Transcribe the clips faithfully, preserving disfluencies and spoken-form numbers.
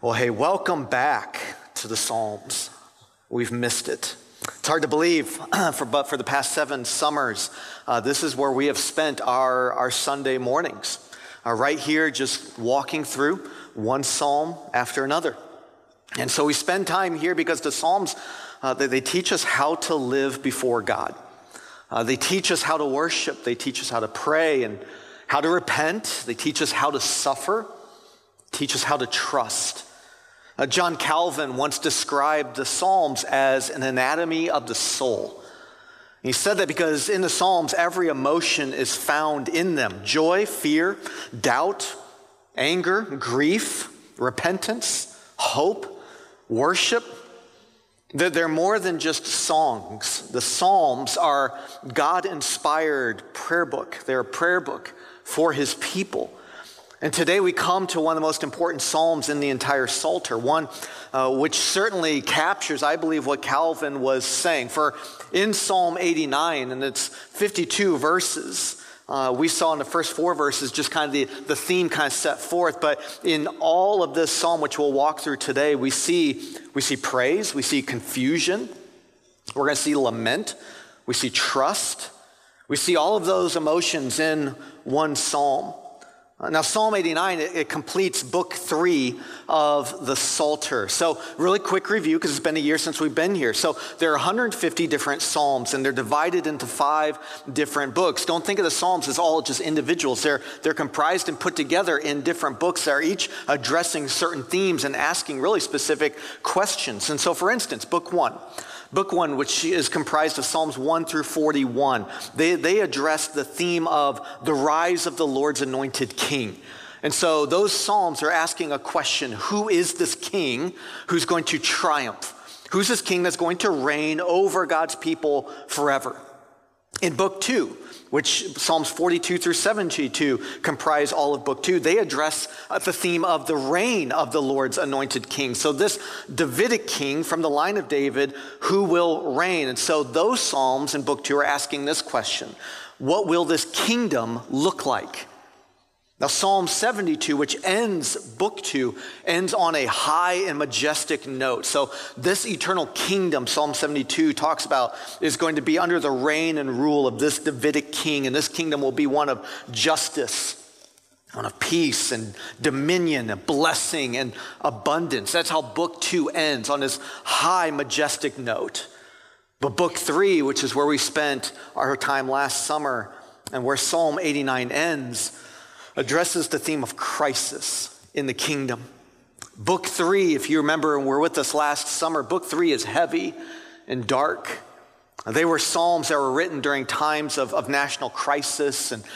Well, hey, welcome back to the Psalms. We've missed it. It's hard to believe, for, but for the past seven summers, uh, this is where we have spent our, our Sunday mornings, uh, right here just walking through one psalm after another. And so we spend time here because the Psalms, uh, they, they teach us how to live before God. Uh, they teach us how to worship. They teach us how to pray and how to repent. They teach us how to suffer, teach us how to trust. Uh, John Calvin once described the Psalms as an anatomy of the soul. He said that because in the Psalms, every emotion is found in them. Joy, fear, doubt, anger, grief, repentance, hope, worship. They're more than just songs. The Psalms are God-inspired prayer book. They're a prayer book for his people. And today we come to one of the most important psalms in the entire Psalter, one uh, which certainly captures, I believe, what Calvin was saying. For in Psalm eighty-nine, and it's fifty-two verses, uh, we saw in the first four verses just kind of the, the theme kind of set forth. But in all of this psalm, which we'll walk through today, we see, we see praise, we see confusion, we're going to see lament, we see trust, we see all of those emotions in one psalm. Now, Psalm eighty-nine, it, it completes book three of the Psalter. So really quick review, because it's been a year since we've been here. So there are one hundred fifty different Psalms, and they're divided into five different books. Don't think of the Psalms as all just individuals. They're, they're comprised and put together in different books that are each addressing certain themes and asking really specific questions. And so, for instance, book one. Book one, which is comprised of Psalms one through forty-one, they, they address the theme of the rise of the Lord's anointed king. And so those Psalms are asking a question: who is this king who's going to triumph? Who's this king that's going to reign over God's people forever? In book two, which Psalms forty-two through seventy-two comprise all of book two, they address the theme of the reign of the Lord's anointed king. So this Davidic king from the line of David, who will reign? And so those Psalms in book two are asking this question: what will this kingdom look like? Now, Psalm seventy-two, which ends book two, ends on a high and majestic note. So this eternal kingdom, Psalm seventy-two talks about, is going to be under the reign and rule of this Davidic king. And this kingdom will be one of justice, one of peace and dominion and blessing and abundance. That's how book two ends, on this high, majestic note. But book three, which is where we spent our time last summer and where Psalm eighty-nine ends, addresses the theme of crisis in the kingdom. Book three, if you remember and were with us last summer, book three is heavy and dark. They were psalms that were written during times of, of national crisis and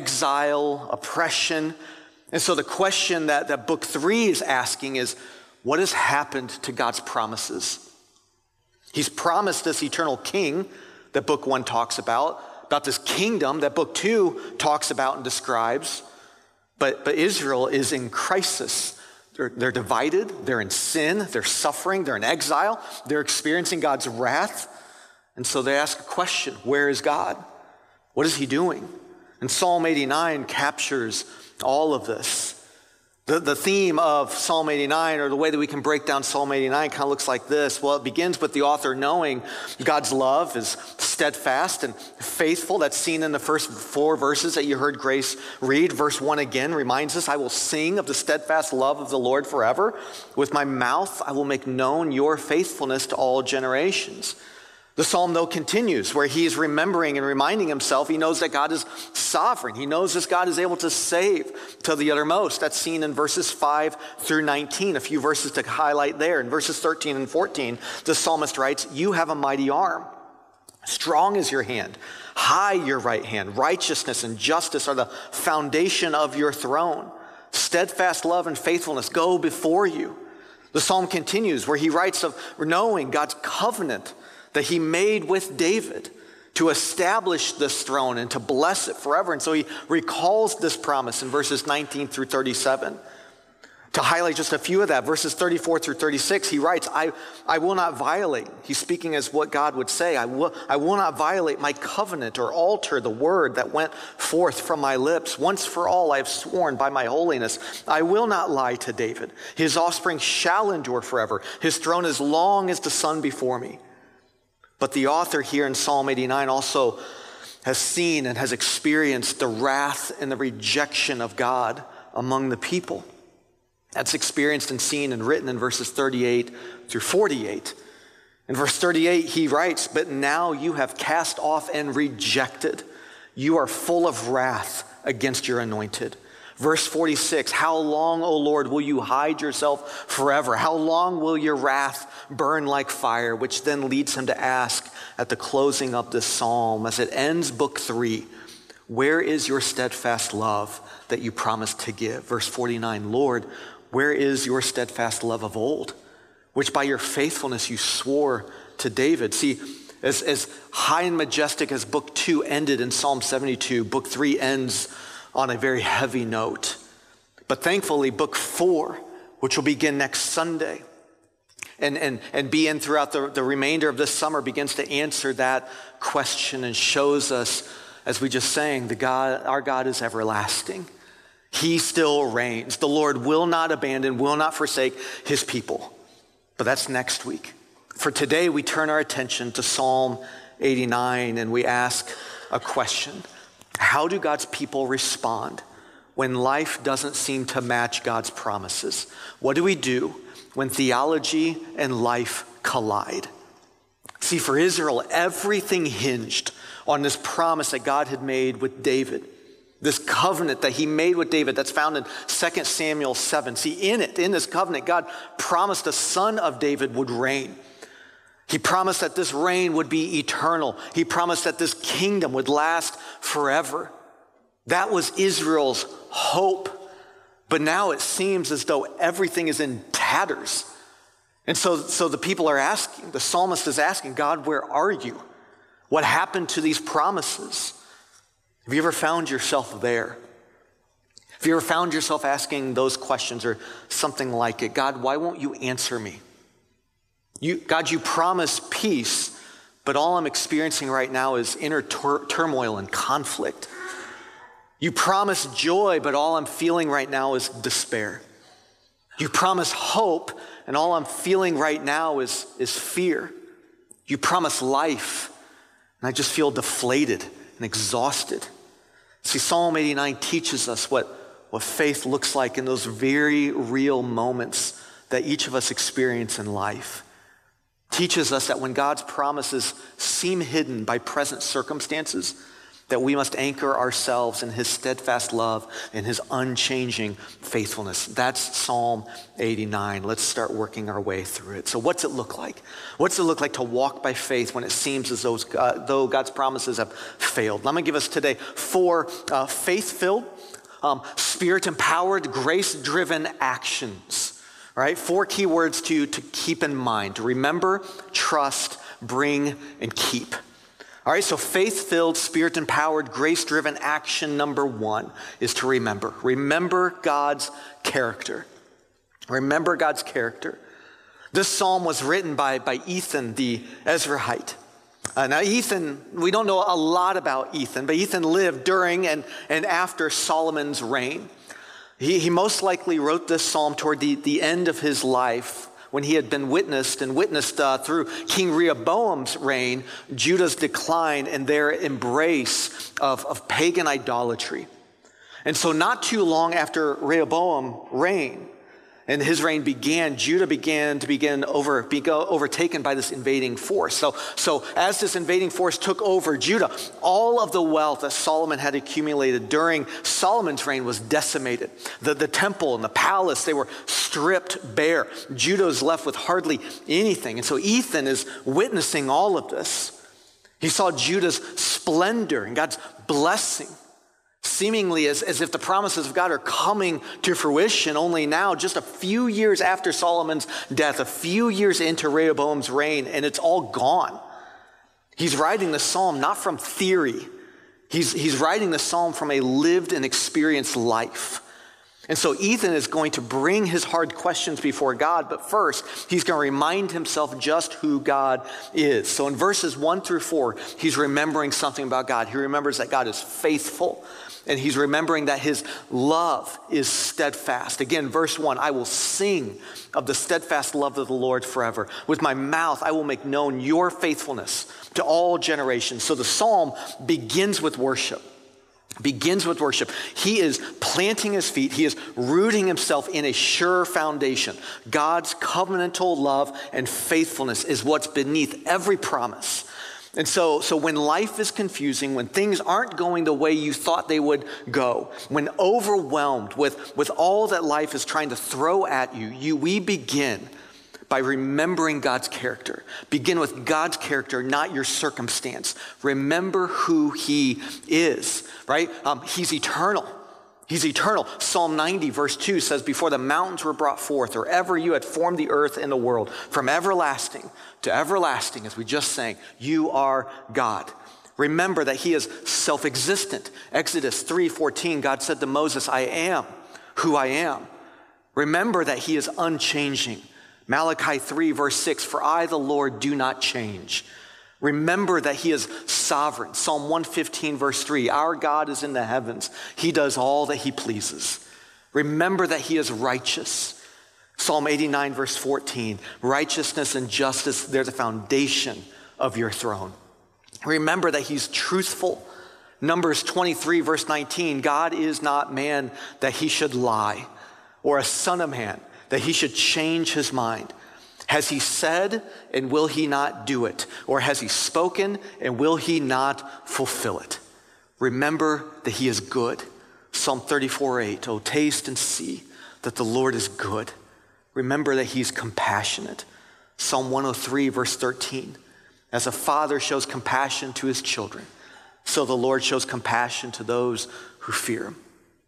exile, oppression. And so the question that, that book three is asking is, what has happened to God's promises? He's promised this eternal king that book one talks about, about this kingdom that book two talks about and describes. But, but Israel is in crisis. They're, they're divided, they're in sin, they're suffering, they're in exile, they're experiencing God's wrath. And so they ask a question: where is God? What is he doing? And Psalm eighty-nine captures all of this. The, the theme of Psalm eighty-nine, or the way that we can break down Psalm eighty-nine, kind of looks like this. Well, it begins with the author knowing God's love is steadfast and faithful. That's seen in the first four verses that you heard Grace read. Verse one again reminds us, I will sing of the steadfast love of the Lord forever. With my mouth, I will make known your faithfulness to all generations. The psalm, though, continues where he is remembering and reminding himself. He knows that God is sovereign. He knows this God is able to save to the uttermost. That's seen in verses five through nineteen. A few verses to highlight there. In verses thirteen and fourteen, the psalmist writes, you have a mighty arm. Strong is your hand. High your right hand. Righteousness and justice are the foundation of your throne. Steadfast love and faithfulness go before you. The psalm continues where he writes of knowing God's covenant that he made with David to establish this throne and to bless it forever. And so he recalls this promise in verses nineteen through thirty-seven. To highlight just a few of that, verses thirty-four through thirty-six, he writes, I, I will not violate. He's speaking as what God would say. I will, I will not violate my covenant or alter the word that went forth from my lips. Once for all I have sworn by my holiness. I will not lie to David. His offspring shall endure forever. His throne is long as the sun before me. But the author here in Psalm eighty-nine also has seen and has experienced the wrath and the rejection of God among the people. That's experienced and seen and written in verses thirty-eight through forty-eight. In verse thirty-eight, he writes, but now you have cast off and rejected. You are full of wrath against your anointed. Verse forty-six, how long, O Lord, will you hide yourself forever? How long will your wrath burn like fire? Which then leads him to ask at the closing of this psalm, as it ends book three, where is your steadfast love that you promised to give? Verse forty-nine, Lord, where is your steadfast love of old, which by your faithfulness you swore to David? See, as, as high and majestic as book two ended in Psalm seventy-two, book three ends on a very heavy note. But thankfully, book four, which will begin next Sunday, and, and, and be in throughout the, the remainder of this summer, begins to answer that question and shows us, as we just sang, the God, our God is everlasting. He still reigns. The Lord will not abandon, will not forsake his people. But that's next week. For today, we turn our attention to Psalm eighty-nine and we ask a question. How do God's people respond when life doesn't seem to match God's promises? What do we do when theology and life collide? See, for Israel, everything hinged on this promise that God had made with David. This covenant that he made with David that's found in Second Samuel seven. See, in it, in this covenant, God promised a son of David would reign. He promised that this reign would be eternal. He promised that this kingdom would last forever. That was Israel's hope. But now it seems as though everything is in tatters. And so, so the people are asking, the psalmist is asking, God, where are you? What happened to these promises? Have you ever found yourself there? Have you ever found yourself asking those questions or something like it? God, why won't you answer me? You, God, you promise peace, but all I'm experiencing right now is inner tur- turmoil and conflict. You promise joy, but all I'm feeling right now is despair. You promise hope, and all I'm feeling right now is, is fear. You promise life, and I just feel deflated and exhausted. See, Psalm eighty-nine teaches us what, what faith looks like in those very real moments that each of us experience in life. Teaches us that when God's promises seem hidden by present circumstances, that we must anchor ourselves in his steadfast love and his unchanging faithfulness. That's Psalm eighty-nine. Let's start working our way through it. So what's it look like? What's it look like to walk by faith when it seems as though, uh, though God's promises have failed? I'm going to give us today four uh, faith-filled, um, spirit-empowered, grace-driven actions. All right, four key words to, to keep in mind: to remember, trust, bring, and keep. All right, so faith-filled, spirit-empowered, grace-driven action number one is to remember. Remember God's character. Remember God's character. This psalm was written by, by Ethan the Ezrahite. Uh, now Ethan, we don't know a lot about Ethan, but Ethan lived during and, and after Solomon's reign. He, he most likely wrote this psalm toward the, the end of his life, when he had been witnessed and witnessed uh, through King Rehoboam's reign, Judah's decline and their embrace of, of pagan idolatry. And so not too long after Rehoboam reigned, and his reign began, Judah began to begin over, be overtaken by this invading force. So, so as this invading force took over Judah, all of the wealth that Solomon had accumulated during Solomon's reign was decimated. The, the temple and the palace, they were stripped bare. Judah was left with hardly anything. And so Ethan is witnessing all of this. He saw Judah's splendor and God's blessing, seemingly as, as if the promises of God are coming to fruition only now, just a few years after Solomon's death, a few years into Rehoboam's reign, and it's all gone. He's writing the psalm not from theory. He's, he's writing the psalm from a lived and experienced life. And so Ethan is going to bring his hard questions before God, but first he's going to remind himself just who God is. So in verses one through four, he's remembering something about God. He remembers that God is faithful, and he's remembering that his love is steadfast. Again, verse one, I will sing of the steadfast love of the Lord forever. With my mouth, I will make known your faithfulness to all generations. So the psalm begins with worship. Begins with worship. He is planting his feet. He is rooting himself in a sure foundation. God's covenantal love and faithfulness is what's beneath every promise. And so, so when life is confusing, when things aren't going the way you thought they would go, when overwhelmed with, with all that life is trying to throw at you, you we begin by remembering God's character. Begin with God's character, not your circumstance. Remember who he is, right? Um, he's eternal. He's eternal. Psalm ninety verse two says, before the mountains were brought forth, or ever you had formed the earth and the world, from everlasting to everlasting, as we just sang, you are God. Remember that he is self-existent. Exodus three fourteen, God said to Moses, I am who I am. Remember that he is unchanging. Malachi three verse six, for I, the Lord, do not change. Remember that he is sovereign. Psalm one fifteen verse three, our God is in the heavens. He does all that he pleases. Remember that he is righteous. Psalm eighty-nine verse fourteen, righteousness and justice, they're the foundation of your throne. Remember that he's truthful. Numbers twenty-three verse nineteen, God is not man that he should lie, or a son of man that he should change his mind. Has he said, and will he not do it? Or has he spoken, and will he not fulfill it? Remember that he is good. Psalm thirty-four eight, oh, taste and see that the Lord is good. Remember that he's compassionate. Psalm one oh three verse thirteen, as a father shows compassion to his children, so the Lord shows compassion to those who fear him.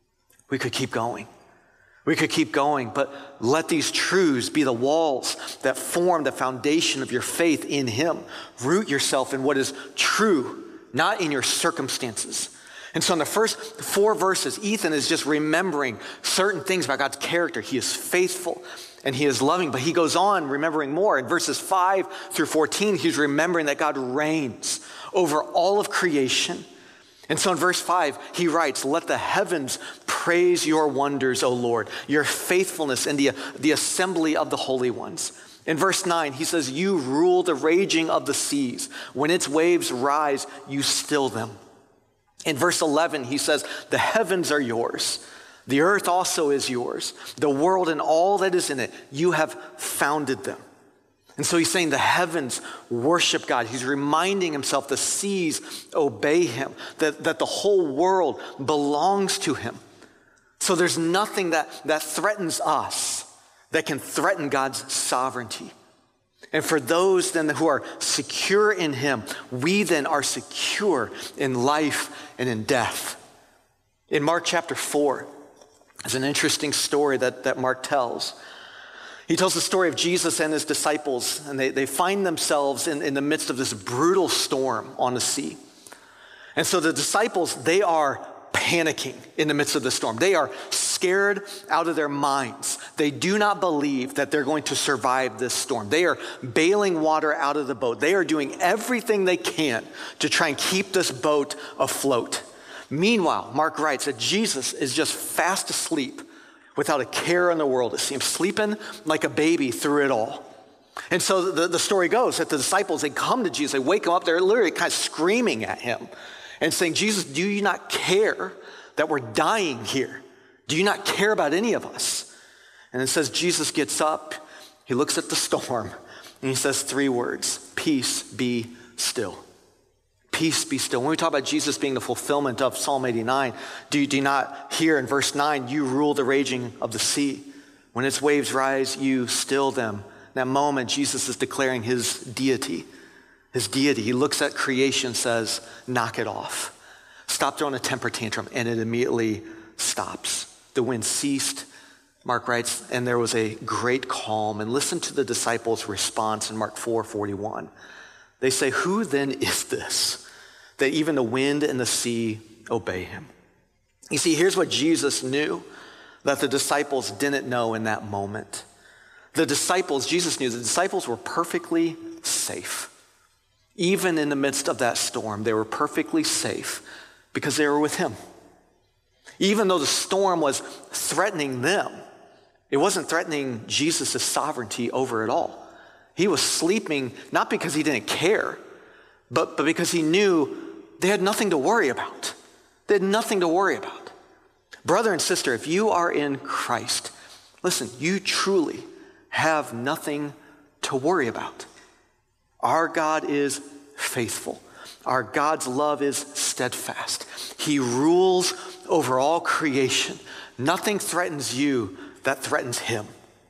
We could keep going. We could keep going, but let these truths be the walls that form the foundation of your faith in him. Root yourself in what is true, not in your circumstances. And so in the first four verses, Ethan is just remembering certain things about God's character. He is faithful and he is loving, but he goes on remembering more. In verses five through fourteen, he's remembering that God reigns over all of creation. And so in verse five, he writes, let the heavens praise your wonders, O Lord, your faithfulness in the, the assembly of the holy ones. In verse nine, he says, you rule the raging of the seas. When its waves rise, you still them. In verse eleven, he says, the heavens are yours. The earth also is yours. The world and all that is in it, you have founded them. And so he's saying the heavens worship God. He's reminding himself the seas obey him, that, that the whole world belongs to him. So there's nothing that, that threatens us that can threaten God's sovereignty. And for those then who are secure in him, we then are secure in life and in death. In Mark chapter four, there's an interesting story that, that Mark tells. He tells the story of Jesus and his disciples, and they, they find themselves in, in the midst of this brutal storm on the sea. And so the disciples, they are panicking in the midst of the storm. They are scared out of their minds. They do not believe that they're going to survive this storm. They are bailing water out of the boat. They are doing everything they can to try and keep this boat afloat. Meanwhile, Mark writes that Jesus is just fast asleep without a care in the world, it seems, sleeping like a baby through it all. And so the, the story goes that the disciples, they come to Jesus, they wake him up, they're literally kind of screaming at him and saying, Jesus, do you not care that we're dying here? Do you not care about any of us? And it says Jesus gets up, he looks at the storm, and he says three words, peace be still. Peace be still. When we talk about Jesus being the fulfillment of Psalm eighty-nine, do you, do you not hear in verse nine, you rule the raging of the sea. When its waves rise, you still them. In that moment, Jesus is declaring his deity. His deity. He looks at creation, says, knock it off. Stop throwing a temper tantrum, and it immediately stops. The wind ceased, Mark writes, and there was a great calm. And listen to the disciples' response in Mark four forty-one. They say, who then is this, that even the wind and the sea obey him? You see, here's what Jesus knew. that the disciples didn't know in that moment. The disciples, Jesus knew, the disciples were perfectly safe. Even in the midst of that storm, they were perfectly safe because they were with him. Even though the storm was threatening them, it wasn't threatening Jesus' sovereignty over it all. He was sleeping not because he didn't care, but, but because he knew they had nothing to worry about. They had nothing to worry about. Brother and sister, if you are in Christ, listen, you truly have nothing to worry about. Our God is faithful. Our God's love is steadfast. He rules over all creation. Nothing threatens you that threatens him.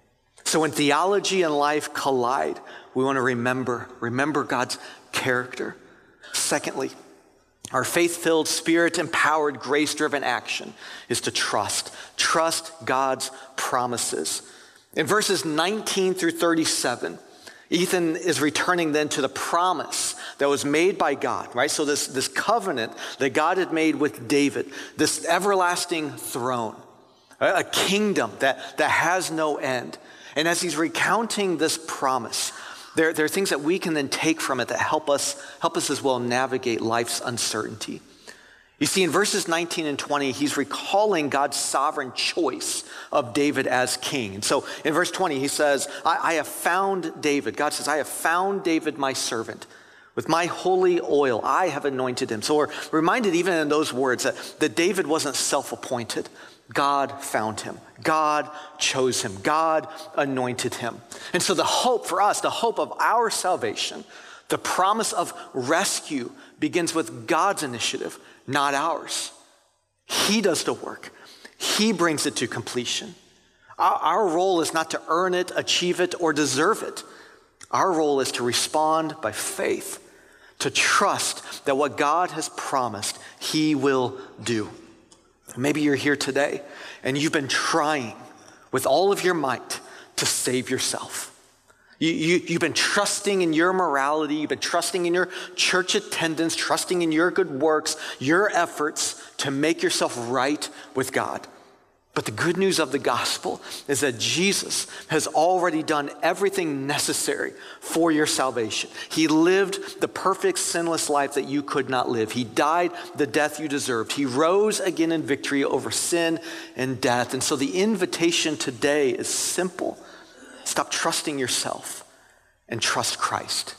So when theology and life collide, we want to remember, remember God's character. Secondly, our faith-filled, spirit-empowered, grace-driven action is to trust. Trust God's promises. In verses nineteen through thirty-seven, Ethan is returning then to the promise that was made by God, right? So this, this covenant that God had made with David, this everlasting throne, a kingdom that, that has no end. And as he's recounting this promise, there, there are things that we can then take from it that help us, help us as well navigate life's uncertainty. You see, in verses nineteen and twenty, he's recalling God's sovereign choice of David as king. And so in verse twenty, he says, I, I have found David. God says, I have found David, my servant. With my holy oil, I have anointed him. So we're reminded even in those words that, that David wasn't self-appointed. God found him. God chose him. God anointed him. And so the hope for us, the hope of our salvation, the promise of rescue begins with God's initiative, not ours. He does the work. He brings it to completion. Our, our role is not to earn it, achieve it, or deserve it. Our role is to respond by faith, to trust that what God has promised, he will do. Maybe you're here today and you've been trying with all of your might to save yourself. You, you, you've been trusting in your morality, you've been trusting in your church attendance, trusting in your good works, your efforts to make yourself right with God. But the good news of the gospel is that Jesus has already done everything necessary for your salvation. He lived the perfect sinless life that you could not live. He died the death you deserved. He rose again in victory over sin and death. And so the invitation today is simple. Stop trusting yourself and trust Christ.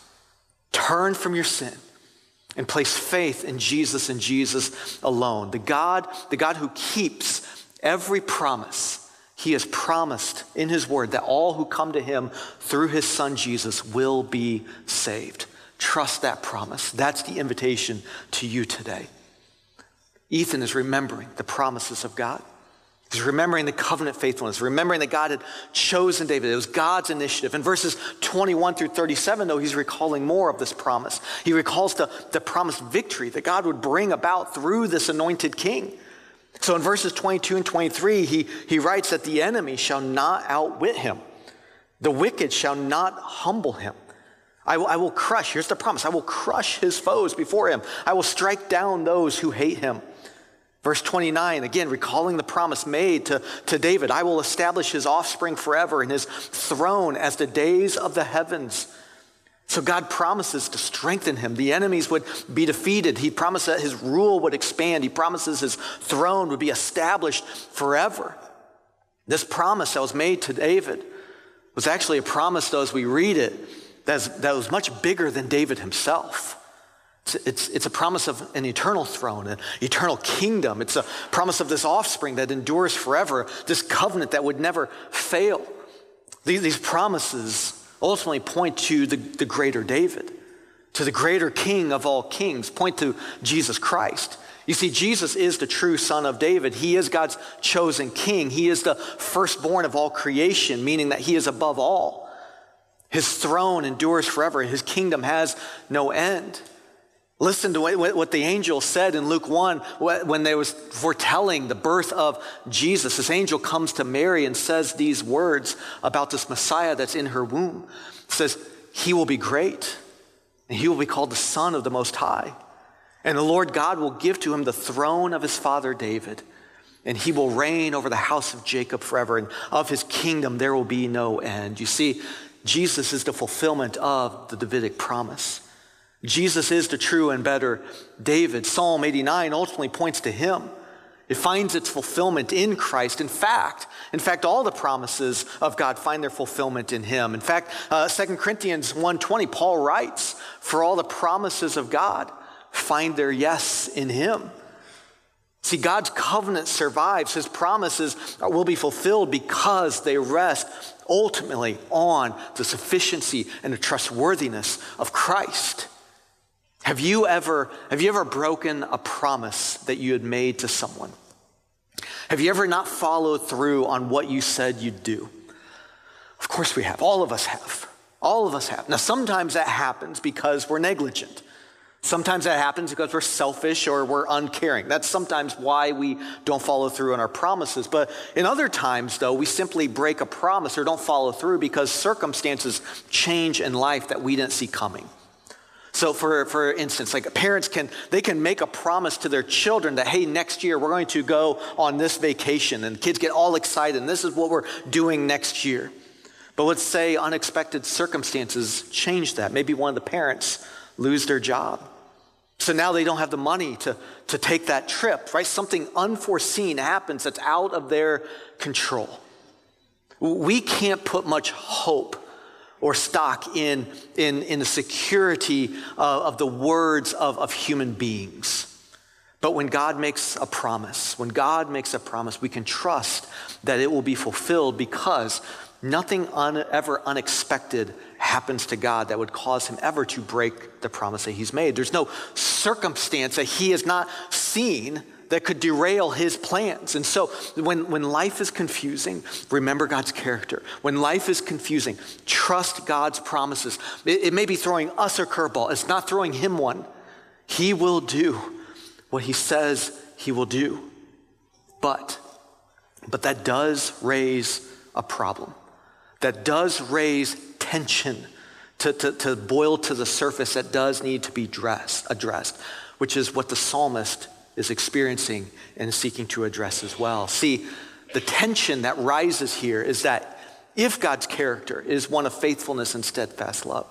Turn from your sin and place faith in Jesus and Jesus alone. The God, the God who keeps every promise he has promised in his word that all who come to him through his son Jesus will be saved. Trust that promise. That's the invitation to you today. Ethan is remembering the promises of God. He's remembering the covenant faithfulness, remembering that God had chosen David. It was God's initiative. In verses twenty-one through thirty-seven, though, he's recalling more of this promise. He recalls the, the promised victory that God would bring about through this anointed king. So in verses twenty-two and twenty-three, he, he writes that the enemy shall not outwit him. The wicked shall not humble him. I will, I will crush, here's the promise, I will crush his foes before him. I will strike down those who hate him. Verse twenty-nine, again, recalling the promise made to, to David, I will establish his offspring forever and his throne as the days of the heavens. So God promises to strengthen him. The enemies would be defeated. He promised that his rule would expand. He promises his throne would be established forever. This promise that was made to David was actually a promise, though, as we read it, that's, that was much bigger than David himself. It's, it's, it's a promise of an eternal throne, an eternal kingdom. It's a promise of this offspring that endures forever, this covenant that would never fail. These, these promises ultimately point to the, the greater David, to the greater King of all kings, point to Jesus Christ. You see, Jesus is the true Son of David. He is God's chosen king. He is the firstborn of all creation, meaning that he is above all. His throne endures forever. His kingdom has no end. Listen to what the angel said in Luke one when they was foretelling the birth of Jesus. This angel comes to Mary and says these words about this Messiah that's in her womb. It says, he will be great, and he will be called the Son of the Most High. And the Lord God will give to him the throne of his father David. and he will reign over the house of Jacob forever, and of his kingdom there will be no end. You see, Jesus is the fulfillment of the Davidic promise. Jesus is the true and better David. Psalm eighty-nine ultimately points to him. It finds its fulfillment in Christ. In fact, in fact, all the promises of God find their fulfillment in him. In fact, uh, Second Corinthians one twenty, Paul writes, for all the promises of God find their yes in him. See, God's covenant survives. His promises will be fulfilled because they rest ultimately on the sufficiency and the trustworthiness of Christ. Have you ever, have you ever broken a promise that you had made to someone? Have you ever not followed through on what you said you'd do? Of course we have. All of us have. All of us have. Now, sometimes that happens because we're negligent. Sometimes that happens because we're selfish or we're uncaring. That's sometimes why we don't follow through on our promises. But in other times, though, we simply break a promise or don't follow through because circumstances change in life that we didn't see coming. So for, for instance, like parents can, they can make a promise to their children that, hey, next year we're going to go on this vacation, and kids get all excited, and this is what we're doing next year. But let's say unexpected circumstances change that. Maybe one of the parents lose their job. So now they don't have the money to, to take that trip, right? Something unforeseen happens that's out of their control. We can't put much hope or stock in, in, in the security of, of the words of, of human beings. But when God makes a promise, when God makes a promise, we can trust that it will be fulfilled because nothing un, ever unexpected happens to God that would cause him ever to break the promise that he's made. There's no circumstance that he has not seen that could derail his plans. And so when, when life is confusing, remember God's character. When life is confusing, trust God's promises. It, it may be throwing us a curveball. It's not throwing him one. He will do what he says he will do. But, but that does raise a problem. That does raise tension to, to, to boil to the surface that does need to be dress, addressed, which is what the psalmist is experiencing and seeking to address as well. See, the tension that rises here is that if God's character is one of faithfulness and steadfast love,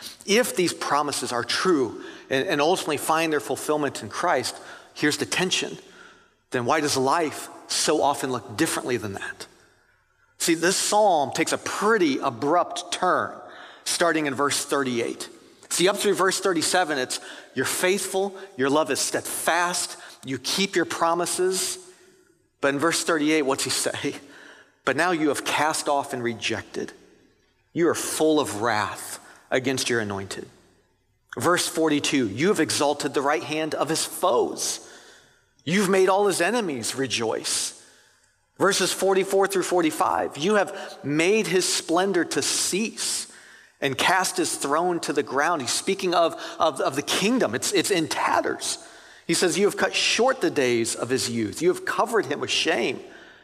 if these promises are true and, and ultimately find their fulfillment in Christ, here's the tension. Then why does life so often look differently than that? See, this psalm takes a pretty abrupt turn starting in verse thirty-eight. See, up through verse thirty-seven, it's you're faithful, your love is steadfast, you keep your promises. But in verse thirty-eight, what's he say? But now you have cast off and rejected. You are full of wrath against your anointed. Verse forty-two, you have exalted the right hand of his foes. You've made all his enemies rejoice. Verses forty-four through forty-five, you have made his splendor to cease and cast his throne to the ground. He's speaking of, of, of the kingdom. It's, it's in tatters. He says, you have cut short the days of his youth. You have covered him with shame.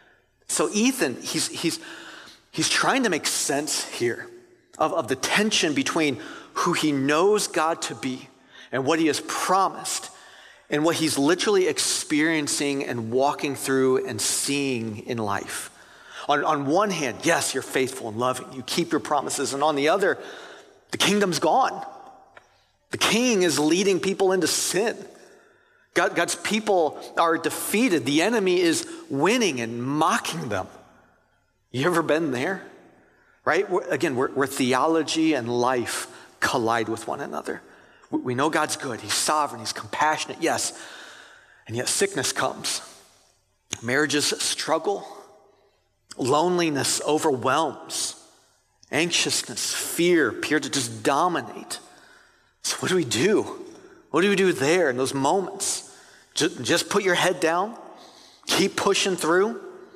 So Ethan, he's, he's, he's trying to make sense here of, of the tension between who he knows God to be and what he has promised and what he's literally experiencing and walking through and seeing in life. On, on one hand, yes, you're faithful and loving. You keep your promises. And on the other, the kingdom's gone. The king is leading people into sin. God, God's people are defeated. The enemy is winning and mocking them. You ever been there? Right? We're, again, where, where theology and life collide with one another. We, we know God's good. He's sovereign. He's compassionate. Yes. And yet sickness comes. Marriages struggle. Loneliness overwhelms. Anxiousness, fear appear to just dominate. So what do we do? What do we do there in those moments? Just, just put your head down? Keep pushing through?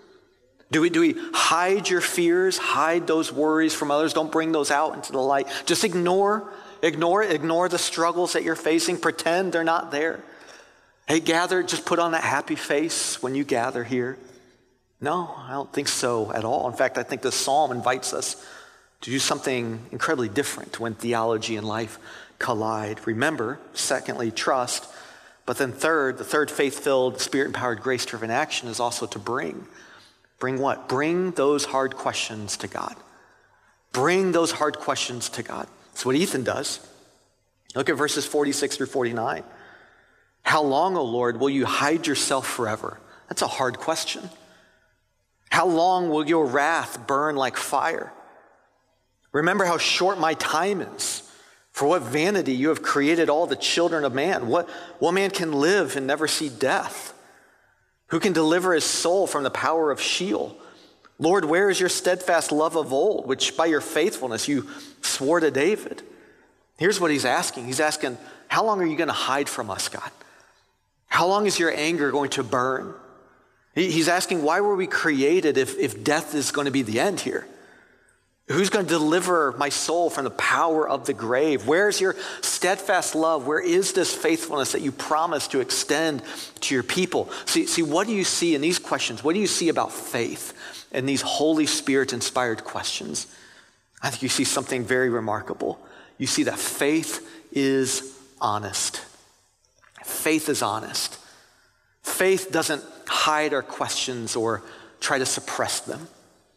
Do we, do we hide your fears, hide those worries from others? Don't bring those out into the light. Just ignore, ignore it, ignore the struggles that you're facing. Pretend they're not there. Hey, gather, just put on that happy face when you gather here. No, I don't think so at all. In fact, I think the psalm invites us to do something incredibly different when theology and life collide. Remember, secondly, trust But then third, the third faith-filled, spirit-empowered, grace-driven action is also to bring. Bring what? Bring those hard questions to God. Bring those hard questions to God. That's what Ethan does. Look at verses forty-six through forty-nine. How long, O Lord, will you hide yourself forever? That's a hard question. How long will your wrath burn like fire? Remember how short my time is. For what vanity you have created all the children of man. What, what man can live and never see death? Who can deliver his soul from the power of Sheol? Lord, where is your steadfast love of old, which by your faithfulness you swore to David? Here's what he's asking. He's asking, how long are you going to hide from us, God? How long is your anger going to burn? He's asking, why were we created if, if death is going to be the end here? Who's going to deliver my soul from the power of the grave? Where's your steadfast love? Where is this faithfulness that you promised to extend to your people? See, see, what do you see in these questions? What do you see about faith in these Holy Spirit-inspired questions? I think you see something very remarkable. You see that faith is honest. Faith is honest. Faith doesn't hide our questions or try to suppress them.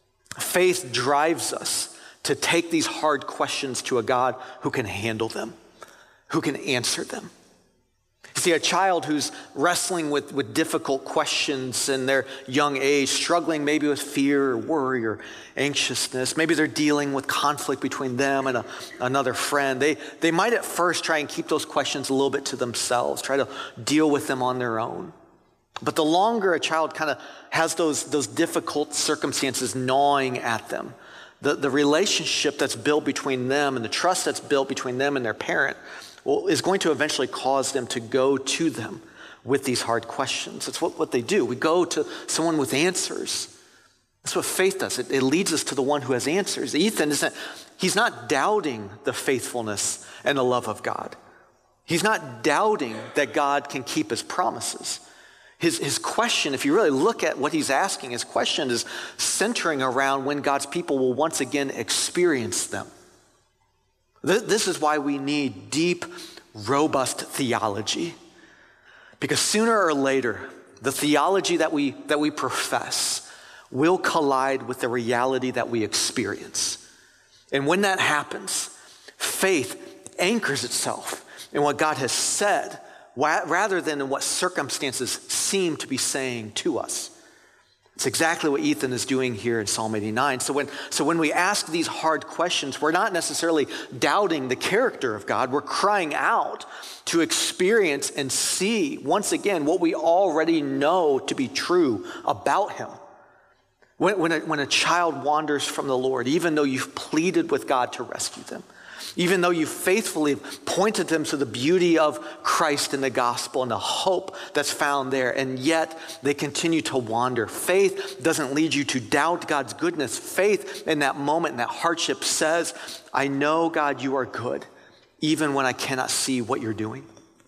Faith drives us to take these hard questions to a God who can handle them, who can answer them. You see, a child who's wrestling with, with difficult questions in their young age, struggling maybe with fear or worry or anxiousness, maybe they're dealing with conflict between them and a, another friend. They, they might at first try and keep those questions a little bit to themselves, try to deal with them on their own. But the longer a child kind of has those, those difficult circumstances gnawing at them, the, the relationship that's built between them and the trust that's built between them and their parent well, is going to eventually cause them to go to them with these hard questions. It's what, what they do. We go to someone with answers. That's what faith does. It, it leads us to the one who has answers. Ethan isn't, he's not doubting the faithfulness and the love of God. He's not doubting that God can keep his promises. His, his question, if you really look at what he's asking, his question is centering around when God's people will once again experience them. Th- this is why we need deep, robust theology. Because sooner or later, the theology that we, that we profess will collide with the reality that we experience. And when that happens, faith anchors itself in what God has said rather than in what circumstances seem to be saying to us. It's exactly what Ethan is doing here in Psalm eighty-nine. So when, so when we ask these hard questions, we're not necessarily doubting the character of God. We're crying out to experience and see, once again, what we already know to be true about him. When, when, a, when a child wanders from the Lord, even though you've pleaded with God to rescue them, even though you faithfully pointed them to the beauty of Christ in the gospel and the hope that's found there, and yet they continue to wander. Faith doesn't lead you to doubt God's goodness. Faith in that moment, in that hardship says, I know, God, you are good, even when I cannot see what you're doing.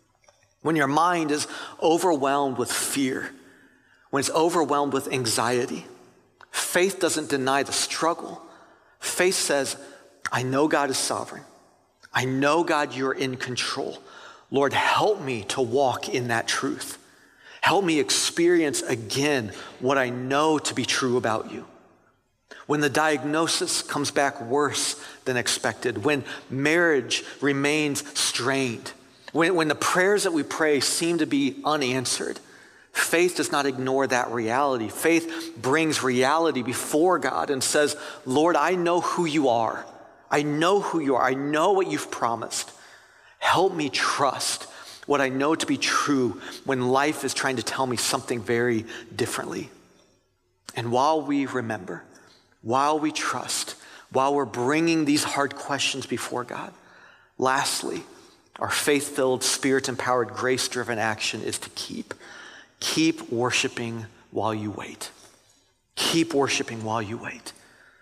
When your mind is overwhelmed with fear, when it's overwhelmed with anxiety, faith doesn't deny the struggle. Faith says, I know God is sovereign. I know, God, you're in control. Lord, help me to walk in that truth. Help me experience again what I know to be true about you. When the diagnosis comes back worse than expected, when marriage remains strained, when, when the prayers that we pray seem to be unanswered, faith does not ignore that reality. Faith brings reality before God and says, Lord, I know who you are. I know who you are. I know what you've promised. Help me trust what I know to be true when life is trying to tell me something very differently. And while we remember, while we trust, while we're bringing these hard questions before God, lastly, our faith-filled, spirit-empowered, grace-driven action is to keep. Keep worshiping while you wait. Keep worshiping while you wait.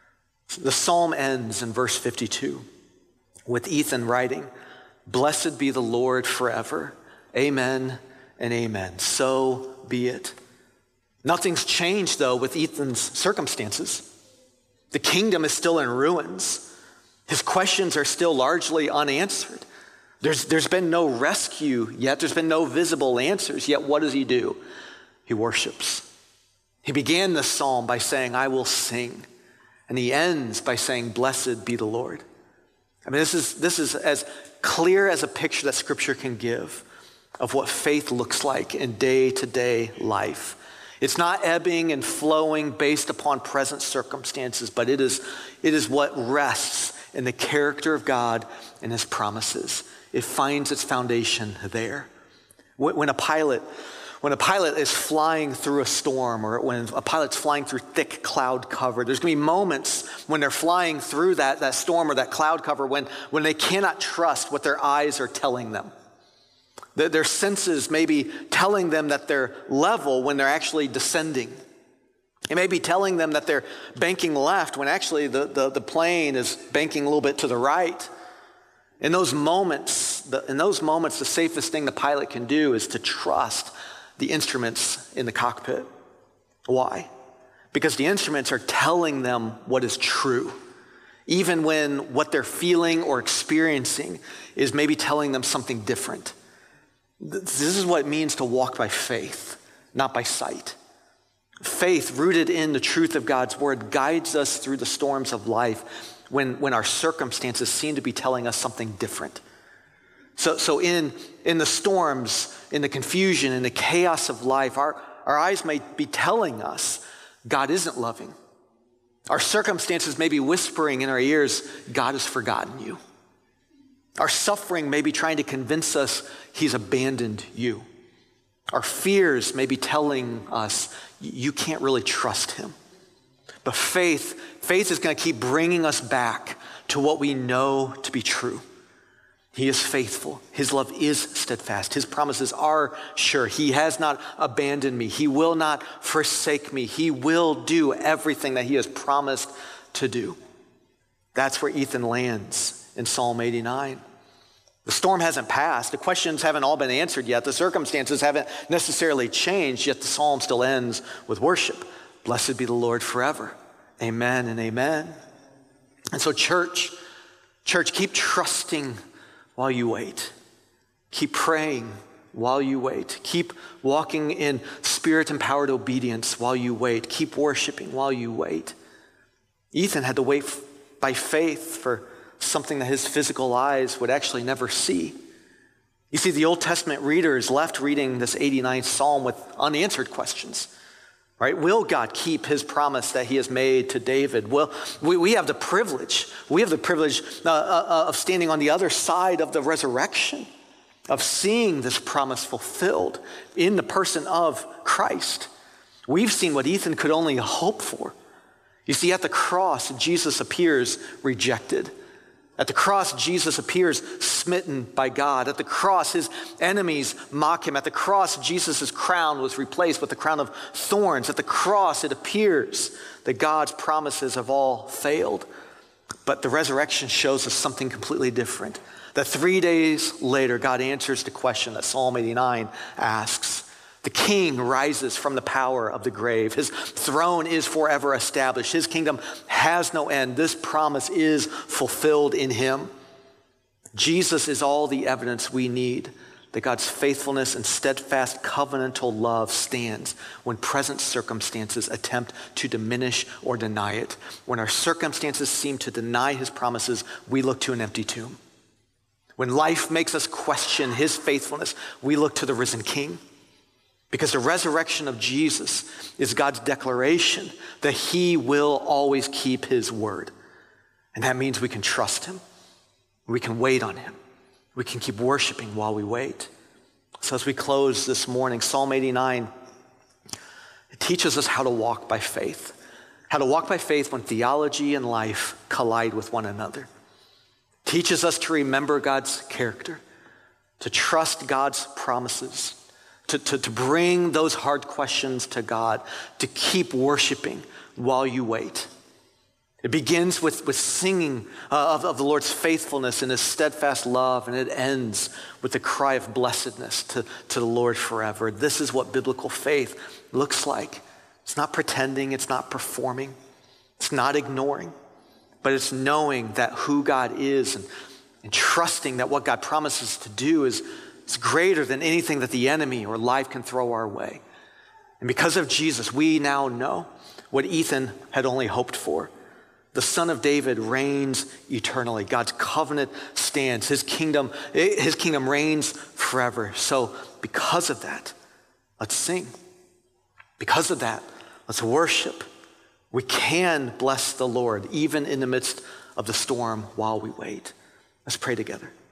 The psalm ends in verse fifty-two with Ethan writing, Blessed be the Lord forever. Amen and amen. So be it. Nothing's changed, though, with Ethan's circumstances. The kingdom is still in ruins. His questions are still largely unanswered. There's, there's been no rescue yet. There's been no visible answers yet. What does he do? He worships. He began this psalm by saying, I will sing. And he ends by saying, blessed be the Lord. I mean, this is, this is as clear as a picture that Scripture can give of what faith looks like in day-to-day life. It's not ebbing and flowing based upon present circumstances, but it is, it is what rests in the character of God and his promises. It finds its foundation there. When a pilot, when a pilot is flying through a storm, or when a pilot's flying through thick cloud cover, there's going to be moments when they're flying through that, that storm or that cloud cover when, when they cannot trust what their eyes are telling them. Their, their senses may be telling them that they're level when they're actually descending. It may be telling them that they're banking left when actually the, the, the plane is banking a little bit to the right. In those moments, the, in those moments, the safest thing the pilot can do is to trust the instruments in the cockpit. Why? Because the instruments are telling them what is true, even when what they're feeling or experiencing is maybe telling them something different. This is what it means to walk by faith, not by sight. Faith, rooted in the truth of God's word, guides us through the storms of life when, when our circumstances seem to be telling us something different. So, so in, in the storms, in the confusion, in the chaos of life, our, our eyes may be telling us God isn't loving. Our circumstances may be whispering in our ears, God has forgotten you. Our suffering may be trying to convince us he's abandoned you. Our fears may be telling us you can't really trust him. But faith, faith is going to keep bringing us back to what we know to be true. He is faithful. His love is steadfast. His promises are sure. He has not abandoned me. He will not forsake me. He will do everything that he has promised to do. That's where Ethan lands in Psalm eighty-nine. The storm hasn't passed. The questions haven't all been answered yet. The circumstances haven't necessarily changed, yet the psalm still ends with worship. Blessed be the Lord forever. Amen and amen. And so church, church, keep trusting while you wait. Keep praying while you wait. Keep walking in spirit-empowered obedience while you wait. Keep worshiping while you wait. Ethan had to wait by faith for something that his physical eyes would actually never see. You see, the Old Testament reader is left reading this eighty-ninth Psalm with unanswered questions. Right? Will God keep his promise that he has made to David? Well, we, we have the privilege, we have the privilege uh, uh, of standing on the other side of the resurrection, of seeing this promise fulfilled in the person of Christ. We've seen what Ethan could only hope for. You see, at the cross, Jesus appears rejected. At the cross, Jesus appears smitten by God. At the cross, his enemies mock him. At the cross, Jesus' crown was replaced with the crown of thorns. At the cross, it appears that God's promises have all failed. But the resurrection shows us something completely different. That three days later, God answers the question that Psalm eighty-nine asks. The king rises from the power of the grave. His throne is forever established. His kingdom has no end. This promise is fulfilled in him. Jesus is all the evidence we need that God's faithfulness and steadfast covenantal love stands when present circumstances attempt to diminish or deny it. When our circumstances seem to deny his promises, we look to an empty tomb. When life makes us question his faithfulness, we look to the risen king. Because the resurrection of Jesus is God's declaration that he will always keep his word. And that means we can trust him. We can wait on him. We can keep worshiping while we wait. So as we close this morning, Psalm eighty-nine, it teaches us how to walk by faith. How to walk by faith when theology and life collide with one another. It teaches us to remember God's character, to trust God's promises, To, to, to bring those hard questions to God, to keep worshiping while you wait. It begins with, with singing uh, of, of the Lord's faithfulness and his steadfast love, and it ends with the cry of blessedness to, to the Lord forever. This is what biblical faith looks like. It's not pretending, it's not performing, it's not ignoring, but it's knowing that who God is and and trusting that what God promises to do is, is greater than anything that the enemy or life can throw our way. And because of Jesus, we now know what Ethan had only hoped for. The Son of David reigns eternally. God's covenant stands. His kingdom, his kingdom reigns forever. So because of that, let's sing. Because of that, let's worship. We can bless the Lord even in the midst of the storm while we wait. Let's pray together.